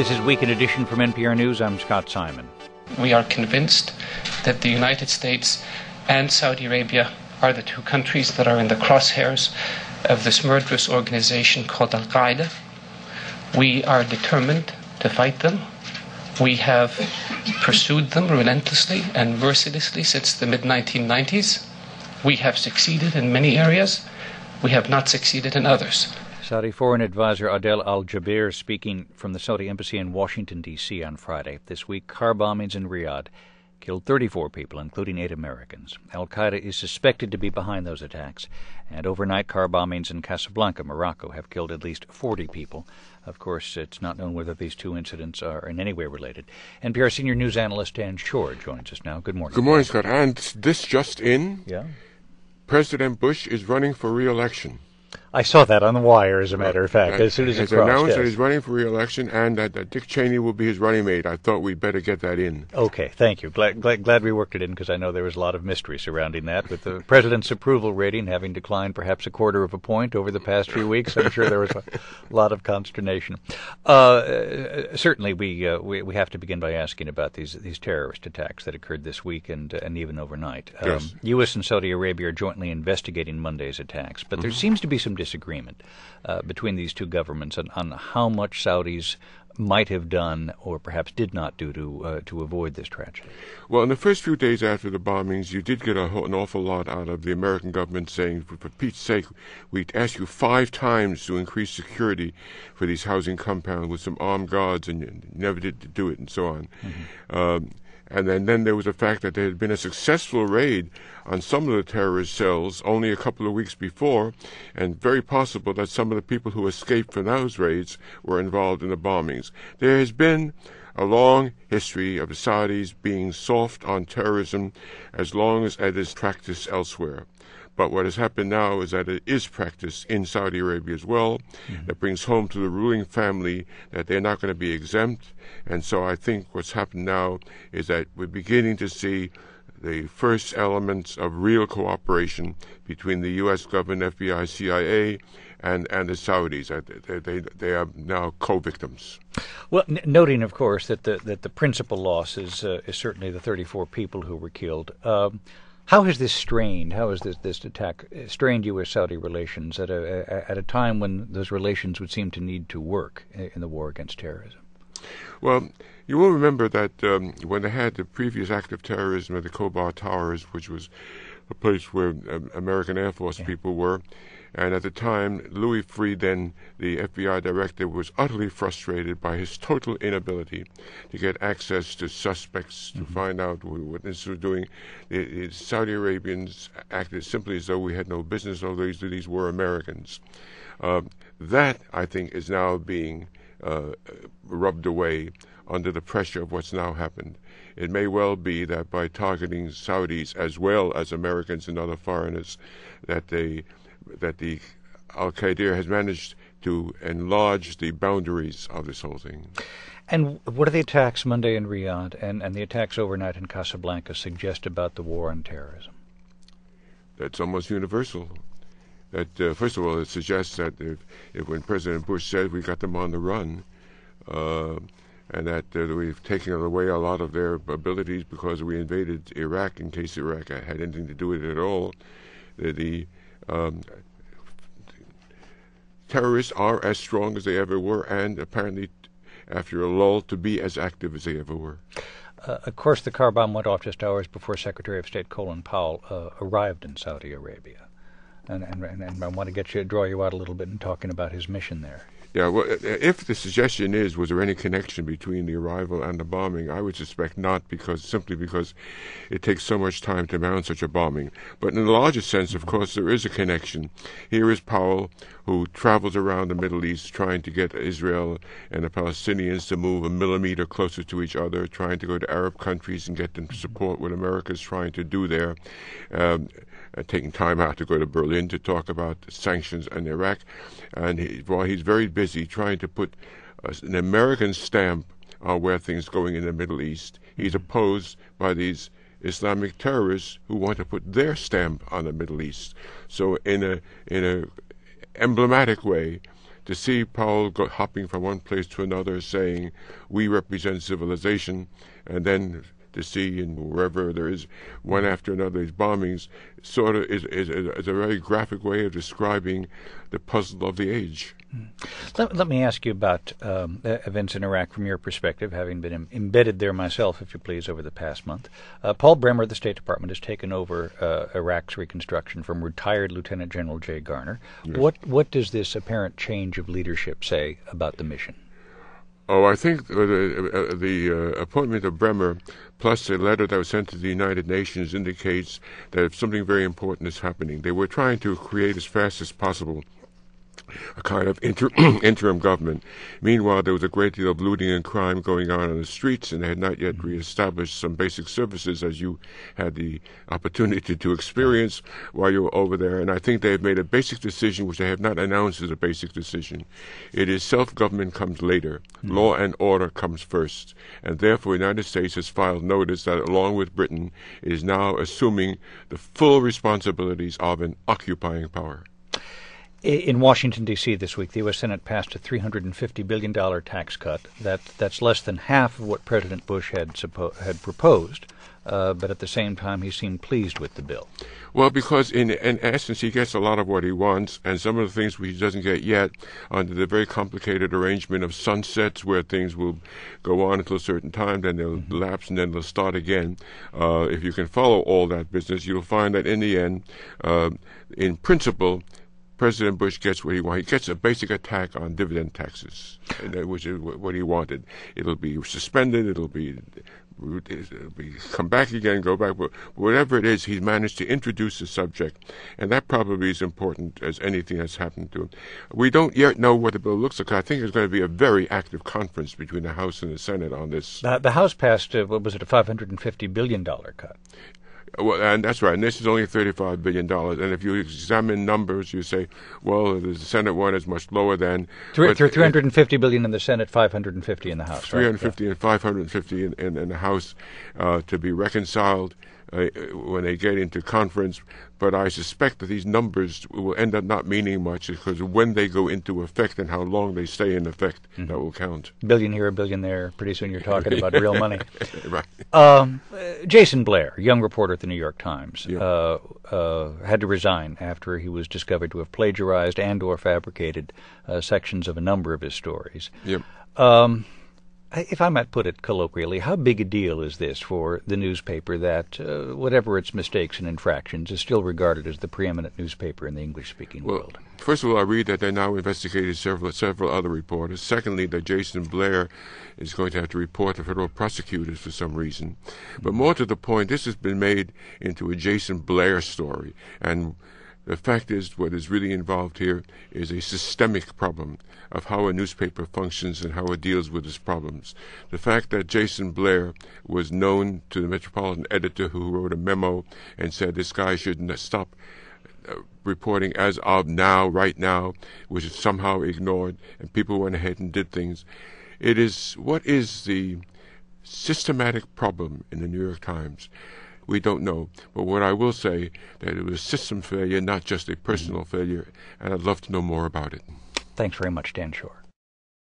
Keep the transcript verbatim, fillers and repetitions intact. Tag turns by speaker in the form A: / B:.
A: This is Weekend Edition from N P R News. I'm Scott Simon.
B: We are convinced that the United States and Saudi Arabia are the two countries that are in the crosshairs of this murderous organization called Al-Qaeda. We are determined to fight them. We have pursued them relentlessly and mercilessly since the mid nineteen nineties. We have succeeded in many areas. We have not succeeded in others.
A: Saudi Foreign Advisor Adel Al-Jubeir speaking from the Saudi Embassy in Washington, D C on Friday. This week, car bombings in Riyadh killed thirty-four people, including eight Americans. Al-Qaeda is suspected to be behind those attacks. And overnight car bombings in Casablanca, Morocco, have killed at least forty people. Of course, it's not known whether these two incidents are in any way related. N P R senior news analyst Dan Shore joins us now. Good morning.
C: Good morning, Scott. And this just in.
A: Yeah.
C: President Bush is running for re-election.
A: I saw that on the wire, as a matter of fact, uh, as soon as it crossed.
C: He's announced
A: yes.
C: that he's running for re-election and that, that Dick Cheney will be his running mate. I thought we'd better get that in.
A: Okay, thank you. Glad, glad, glad we worked it in, because I know there was a lot of mystery surrounding that. With the president's approval rating having declined perhaps a quarter of a point over the past few weeks, I'm sure there was a lot of consternation. Uh, certainly, we, uh, we we have to begin by asking about these these terrorist attacks that occurred this week and, uh, and even overnight. Um,
C: yes.
A: U S and Saudi Arabia are jointly investigating Monday's attacks, but mm-hmm. there seems to be some disagreement Uh, between these two governments on, on how much Saudis might have done or perhaps did not do to uh, to avoid this tragedy.
C: Well, in the first few days after the bombings, you did get a, an awful lot out of the American government saying, for, for Pete's sake, we'd ask you five times to increase security for these housing compounds with some armed guards, and you never did do it, and so on. Mm-hmm. Um, And then, then there was the fact that there had been a successful raid on some of the terrorist cells only a couple of weeks before, and very possible that some of the people who escaped from those raids were involved in the bombings. There has been a long history of the Saudis being soft on terrorism as long as it is practiced elsewhere. But what has happened now is that it is practiced in Saudi Arabia as well. Mm-hmm. That brings home to the ruling family that they're not going to be exempt. And so I think what's happened now is that we're beginning to see the first elements of real cooperation between the U S government, F B I, C I A, and, and the Saudis. They, they, they are now co-victims.
A: Well, n- noting, of course, that the, that the principal loss is, uh, is certainly the thirty-four people who were killed. Um, How has this strained, how has this, this attack strained U S Saudi relations at a at a time when those relations would seem to need to work in the war against terrorism?
C: Well, you will remember that um, when they had the previous act of terrorism at the Khobar Towers, which was a place where um, American Air Force yeah. people were, and at the time, Louis Freeh, then the F B I director, was utterly frustrated by his total inability to get access to suspects, mm-hmm. to find out what this was doing. The, the Saudi Arabians acted simply as though we had no business, although these, these were Americans. Uh, that, I think, is now being uh, rubbed away under the pressure of what's now happened. It may well be that by targeting Saudis as well as Americans and other foreigners, that they that the Al-Qaeda has managed to enlarge the boundaries of this whole thing.
A: And what do the attacks Monday in Riyadh and, and the attacks overnight in Casablanca suggest about the war on terrorism?
C: That's almost universal. That uh, first of all, it suggests that if, if when President Bush said we got them on the run, uh, and that uh, we've taken away a lot of their abilities because we invaded Iraq, in case Iraq had anything to do with it at all, the, the Um, terrorists are as strong as they ever were, and apparently, after a lull, to be as active as they ever were.
A: Uh, of course, the car bomb went off just hours before Secretary of State Colin Powell uh, arrived in Saudi Arabia, and, and and I want to get you draw you out a little bit in talking about his mission there.
C: Yeah, well, if the suggestion is, was there any connection between the arrival and the bombing, I would suspect not, because simply because it takes so much time to mount such a bombing. But in the larger sense, of course, there is a connection. Here is Powell, who travels around the Middle East trying to get Israel and the Palestinians to move a millimeter closer to each other, trying to go to Arab countries and get them to support what America is trying to do there. Um, Uh, taking time out to go to Berlin to talk about sanctions in Iraq. And he, while he's very busy trying to put uh, an American stamp on where things are going in the Middle East, he's opposed by these Islamic terrorists who want to put their stamp on the Middle East. So in a in a emblematic way, to see Powell go hopping from one place to another saying, we represent civilization, and then to see in wherever there is one after another these bombings sort of is, is, is a very graphic way of describing the puzzle of the age.
A: Let, let me ask you about um, events in Iraq from your perspective, having been Im- embedded there myself, if you please, over the past month. Uh, Paul Bremer of the State Department has taken over uh, Iraq's reconstruction from retired Lieutenant General Jay Garner.
C: Yes.
A: What what does this apparent change of leadership say about the mission?
C: Oh, I think the, uh, the uh, appointment of Bremer, plus a letter that was sent to the United Nations, indicates that something very important is happening. They were trying to create as fast as possible a kind of inter- interim government. Meanwhile, there was a great deal of looting and crime going on in the streets, and they had not yet reestablished some basic services, as you had the opportunity to experience while you were over there. And I think they have made a basic decision, which they have not announced as a basic decision. It is self-government comes later. Mm-hmm. Law and order comes first. And therefore, the United States has filed notice that, along with Britain, it is now assuming the full responsibilities of an occupying power.
A: In Washington, D C this week, the U S Senate passed a three hundred fifty billion dollars tax cut. That That's less than half of what President Bush had suppo- had proposed, uh, but at the same time he seemed pleased with the bill.
C: Well, because in, in essence he gets a lot of what he wants, and some of the things he doesn't get yet under the very complicated arrangement of sunsets where things will go on until a certain time, then they'll mm-hmm. lapse, and then they'll start again. Uh, if you can follow all that business, you'll find that in the end, uh, in principle, President Bush gets what he wants. He gets a basic attack on dividend taxes, which is what he wanted. It'll be suspended. It'll be, it'll be come back again, go back. But whatever it is, he's managed to introduce the subject, and that probably is important as anything that's happened to him. We don't yet know what the bill looks like. I think there's going to be a very active conference between the House and the Senate on this.
A: The, the House passed, uh, what was it, a five hundred fifty billion dollars cut.
C: Well, and that's right. And this is only thirty-five billion dollars. And if you examine numbers, you say, well, the Senate one is much lower than...
A: Three, three hundred fifty billion dollars in the Senate, five hundred fifty in the House,
C: three hundred fifty
A: right?
C: and five hundred fifty in, in, in the House uh, to be reconciled uh, when they get into conference. But I suspect that these numbers will end up not meaning much because when they go into effect and how long they stay in effect, mm-hmm. that will count.
A: Billion here, a billion there. Pretty soon you're talking about real money.
C: Right.
A: Um, uh, Jason Blair, young reporter at the New York Times,
C: yeah.
A: uh, uh, had to resign after he was discovered to have plagiarized and or fabricated uh, sections of a number of his stories.
C: Yep.
A: Um, if I might put it colloquially, how big a deal is this for the newspaper that, uh, whatever its mistakes and infractions, is still regarded as the preeminent newspaper in the English-speaking
C: well,
A: world?
C: First of all, I read that they now investigated several several other reporters. Secondly, that Jason Blair is going to have to report to federal prosecutors for some reason. But more to the point, this has been made into a Jason Blair story. And the fact is, what is really involved here is a systemic problem of how a newspaper functions and how it deals with its problems. The fact that Jason Blair was known to the Metropolitan editor who wrote a memo and said this guy shouldn't stop uh, reporting as of now, right now, which is somehow ignored, and people went ahead and did things. It is, what is the systematic problem in the New York Times? We don't know. But what I will say, that it was a system failure, not just a personal failure, and I'd love to know more about it.
A: Thanks very much, Dan Shor.